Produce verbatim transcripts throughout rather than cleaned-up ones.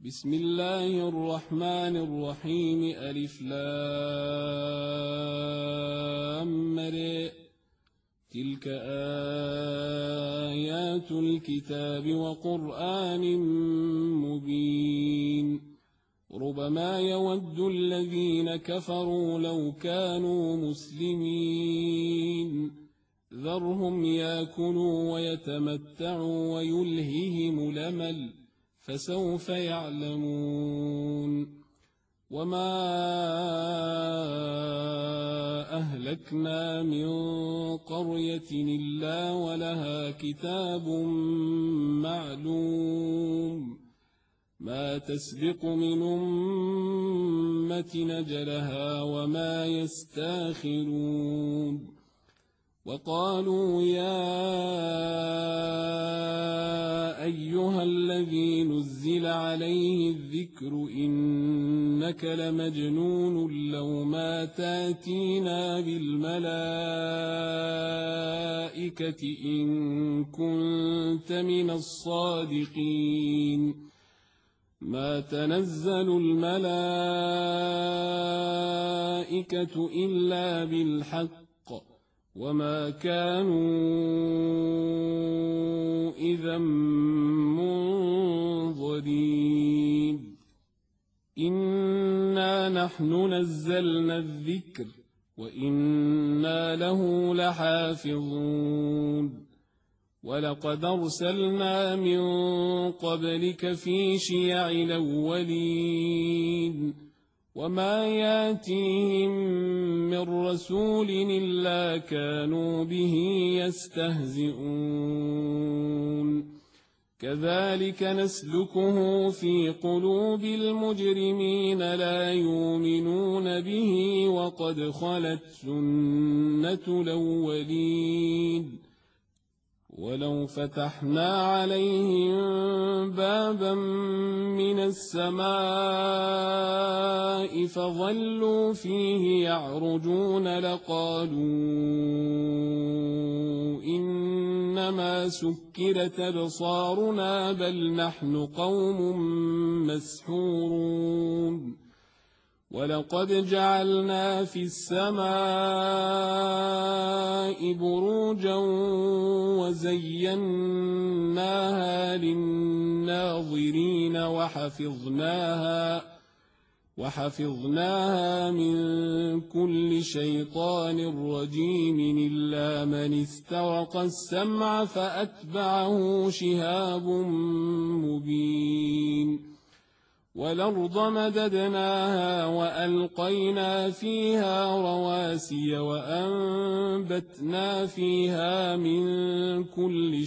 بسم الله الرحمن الرحيم ألف لام ر تلك آيات الكتاب وقرآن مبين ربما يود الذين كفروا لو كانوا مسلمين ذرهم يأكلوا ويتمتعوا ويلههم الأمل فسوف يعلمون وما أهلكنا من قرية إلا ولها كتاب معلوم ما تسبق من أمة نجلها وما يستاخرون وقالوا يا أيها الذي نزل عليه الذكر إنك لمجنون لو ما تاتينا بالملائكة إن كنت من الصادقين ما تنزل الملائكة إلا بالحق وما كانوا إذا منظرين إنا نحن نزلنا الذكر وإنا له لحافظون ولقد أرسلنا من قبلك في شيع الأولين وما ياتيهم من رسول إلا كانوا به يستهزئون كذلك نسلكه في قلوب المجرمين لا يؤمنون به وقد خلت سنة الأولين ولو فتحنا عليهم بابا من السماء فظلوا فيه يعرجون لقالوا إنما سكرت أبصارنا بل نحن قوم مسحورون ولقد جعلنا في السماء بروجا وزيناها للناظرين وحفظناها وحفظناها من كل شيطان رجيم إلا من استرق السمع فأتبعه شهاب مبين والأرض مددناها وألقينا فيها رواسي وأنبتنا فيها من كل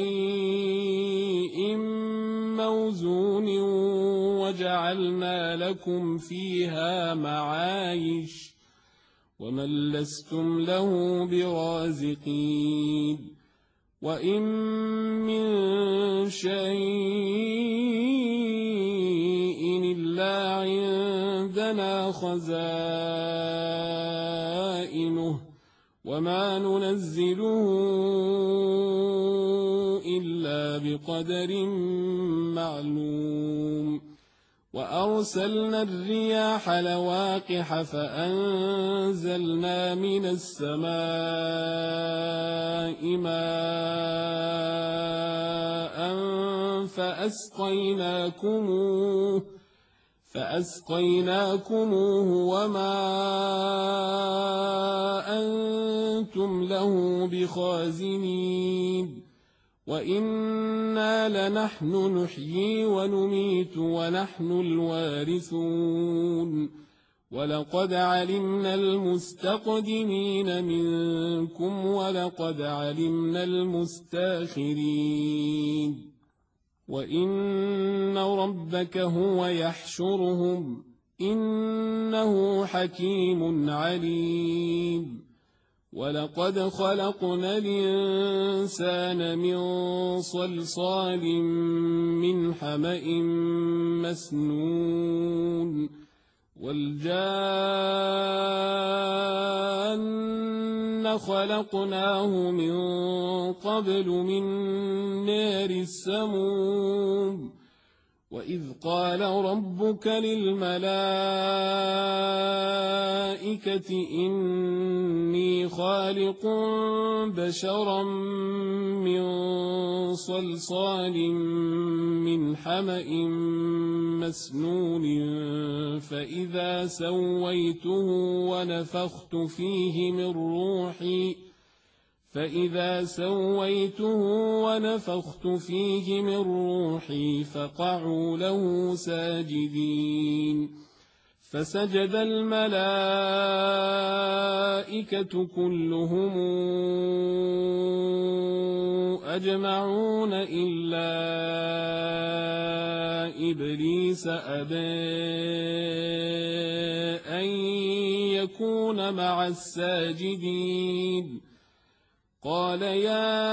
شيء موزون وجعلنا لكم فيها معايش ومن لستم له برازقين وإن من شيء إلا عندنا خزائنه وما ننزله إلا بقدر معلوم وأرسلنا الرياح لواقح فأنزلنا من السماء ماء فأسقيناكموه فأسقيناكموه وما أنتم له بخازنين وإنا لنحن نحيي ونميت ونحن الوارثون ولقد علمنا المستقدمين منكم ولقد علمنا المستاخرين وإن ربك هو يحشرهم إنه حكيم عليم ولقد خلقنا الإنسان من صلصال من حمأ مسنون والجان خلقناه من قبل من نار السموم وإذ قال ربك للملائكة إني خالق بشرا من صلصال من حمأ مسنون فإذا سويته ونفخت فيه من روحي فإذا سويته ونفخت فيه من روحي فقعوا له ساجدين فسجد الملائكة كلهم أجمعون إلا إبليس أبى أن يكون مع الساجدين قال يا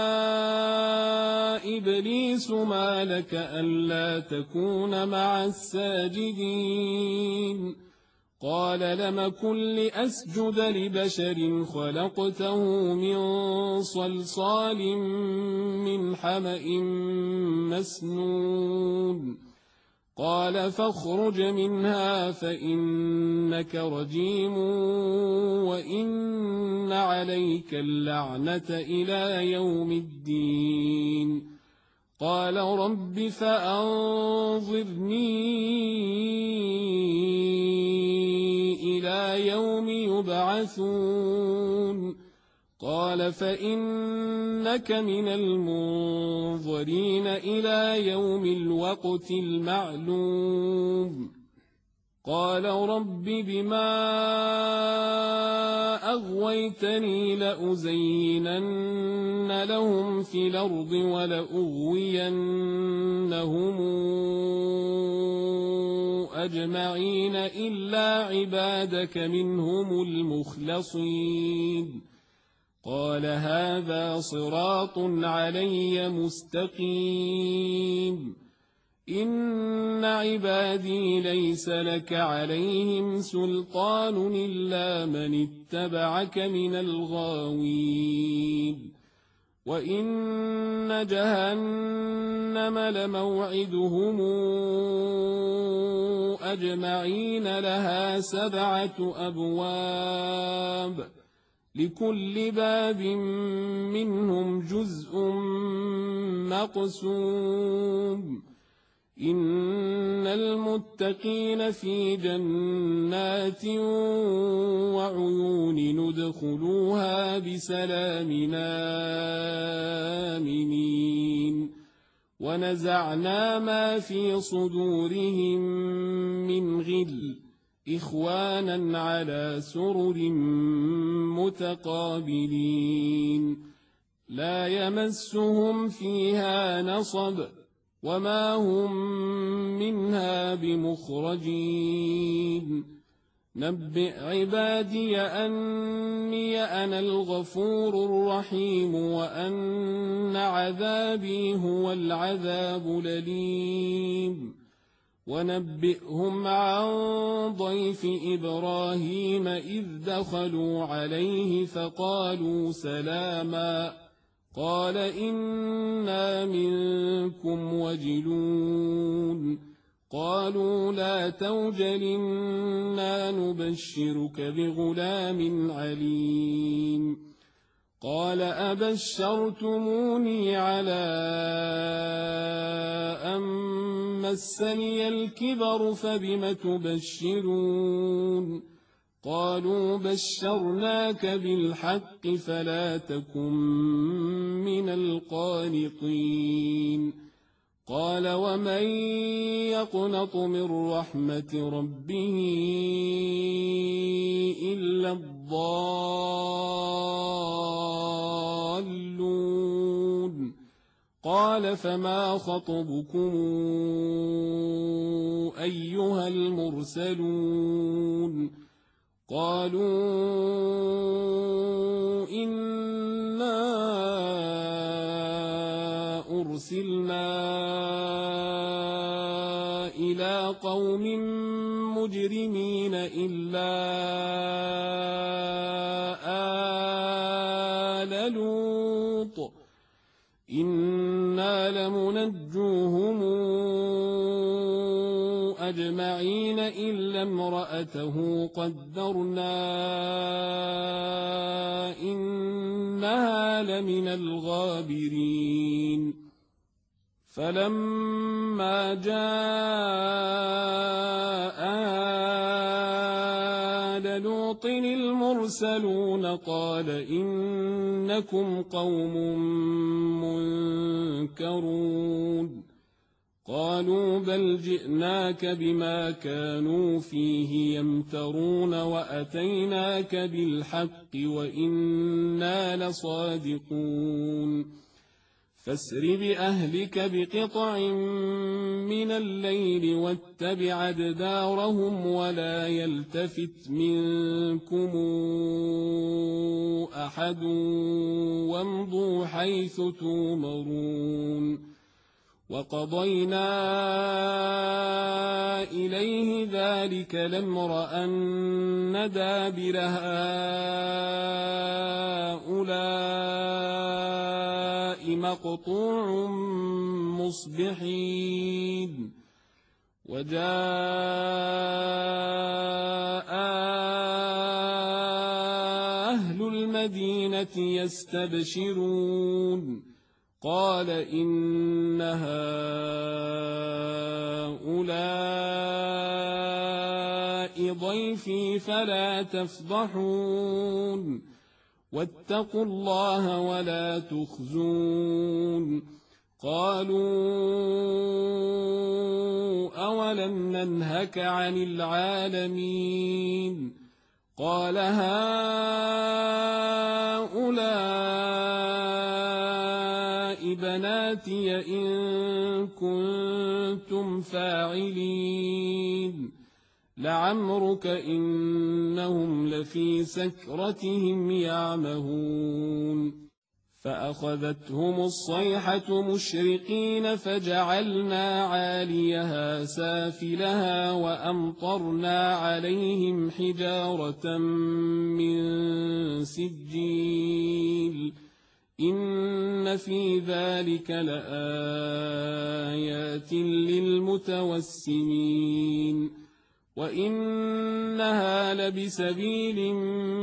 إبليس ما لك ألا تكون مع الساجدين قال لم كن لأسجد لبشر خلقته من صلصال من حمأ مسنون قال فاخرج منها فإنك رجيم وإن عليك اللعنة إلى يوم الدين قال رب فأنظرني إلى يوم يبعثون قال فإنك من المنظرين إلى يوم الوقت المعلوم قال رب بما أغويتني لأزينن لهم في الأرض ولأغوينهم أجمعين إلا عبادك منهم المخلصين قال هذا صراط علي مستقيم إن عبادي ليس لك عليهم سلطان إلا من اتبعك من الغاوين وإن جهنم لموعدهم أجمعين لها سبعة أبواب لكل باب منهم جزء مقسوم إن المتقين في جنات وعيون ندخلوها بسلام آمنين ونزعنا ما في صدورهم من غل إخوانا على سرر متقابلين لا يمسهم فيها نصب وما هم منها بمخرجين نبئ عبادي أني أنا الغفور الرحيم وأن عذابي هو العذاب الأليم ونبئهم عن ضيف إبراهيم إذ دخلوا عليه فقالوا سلاما قال إنا منكم وجلون قالوا لا توجل إنا نبشرك بغلام عليم قال أبشرتموني على أن مسني الكبر فبم تبشرون قالوا بشرناك بالحق فلا تكن من القانطين قال ومن يقنط من رحمة ربه إلا الضالون قال فما خطبكم أيها المرسلون قالوا إنا أرسلنا إلى قوم مجرمين إلا آل لوط إنا لمنجوهم أجمعين إلا امرأته قدرنا إنها لمن الغابرين فلما جاء آل لوط المرسلون قال إنكم قوم منكرون قالوا بل جئناك بما كانوا فيه يمترون وأتيناك بالحق وإنا لصادقون فاسر بأهلك بقطع من الليل واتبع أدبارهم ولا يلتفت منكم أحد وامضوا حيث تؤمرون وقضينا إليه ذلك الأمر أن دابر هؤلاء مقطوع مصبحين وجاء أهل المدينة يستبشرون قال إن هؤلاء ضيفي فلا تفضحون واتقوا الله ولا تخزون قالوا أولم ننهك عن العالمين قال هؤلاء بناتي إن كنتم فاعلين لعمرك إنهم لفي سكرتهم يعمهون فأخذتهم الصيحة مشرقين فجعلنا عاليها سافلها وأمطرنا عليهم حجارة من سجيل إن في ذلك لآيات للمتوسمين وإنها لبسبيل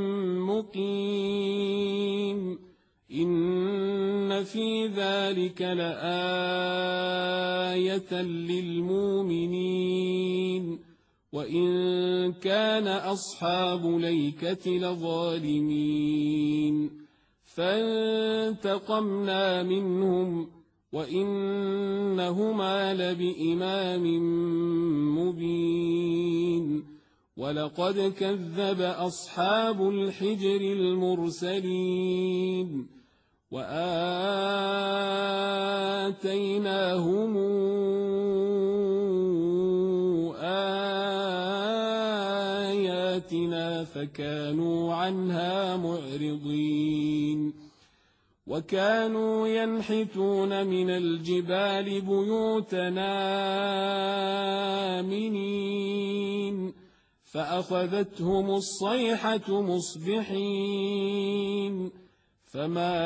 مقيم إن في ذلك لآية للمؤمنين وإن كان أصحاب ليكة لظالمين فانتقمنا منهم وإنهما لبإمام مبين ولقد كذب أصحاب الحجر المرسلين وآتيناهم آياتنا فكانوا عنها معرضين وكانوا ينحتون من الجبال بيوتنا آمنين فأخذتهم الصيحة مصبحين فما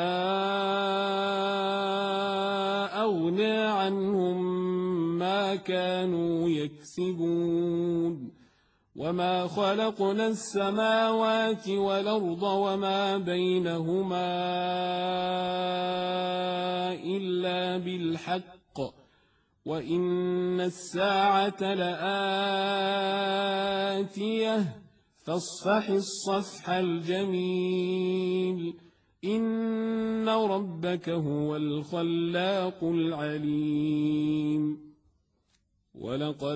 أغنى عنهم ما كانوا يكسبون وما خلقنا السماوات والأرض وما بينهما إلا بالحق وإن الساعة لآتية فاصفح الصفح الجميل إن ربك هو الخلاق العليم ولقد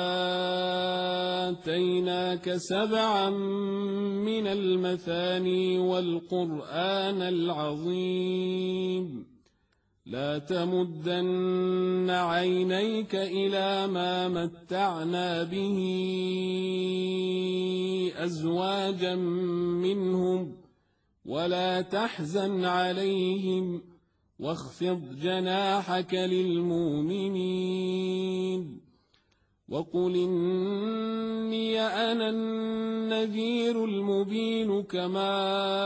آتيناك سبعا من المثاني والقرآن العظيم لا تمدن عينيك إلى ما متعنا به أزواجا منهم ولا تحزن عليهم واخفض جناحك للمؤمنين وقل إني أنا النذير المبين كما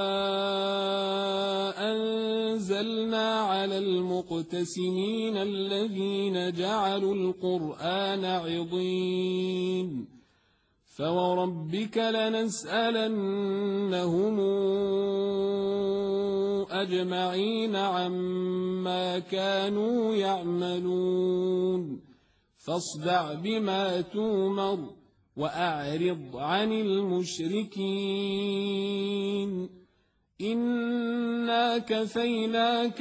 أنزلنا على المقتسمين الذين جعلوا القرآن عضين فوربك لنسألنهم أجمعين عما كانوا يعملون فاصدع بما تومر وأعرض عن المشركين إنا كفيناك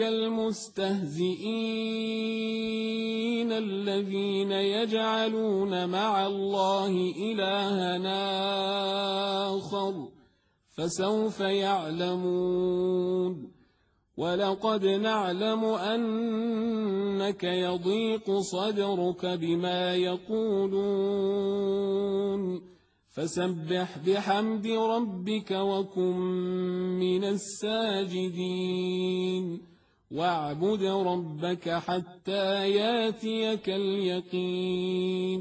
المستهزئين الذين يجعلون مع الله إلهنا آخر فسوف يعلمون ولقد نعلم أنك يضيق صدرك بما يقولون فسبح بحمد ربك وكن من الساجدين واعبد ربك حتى ياتيك اليقين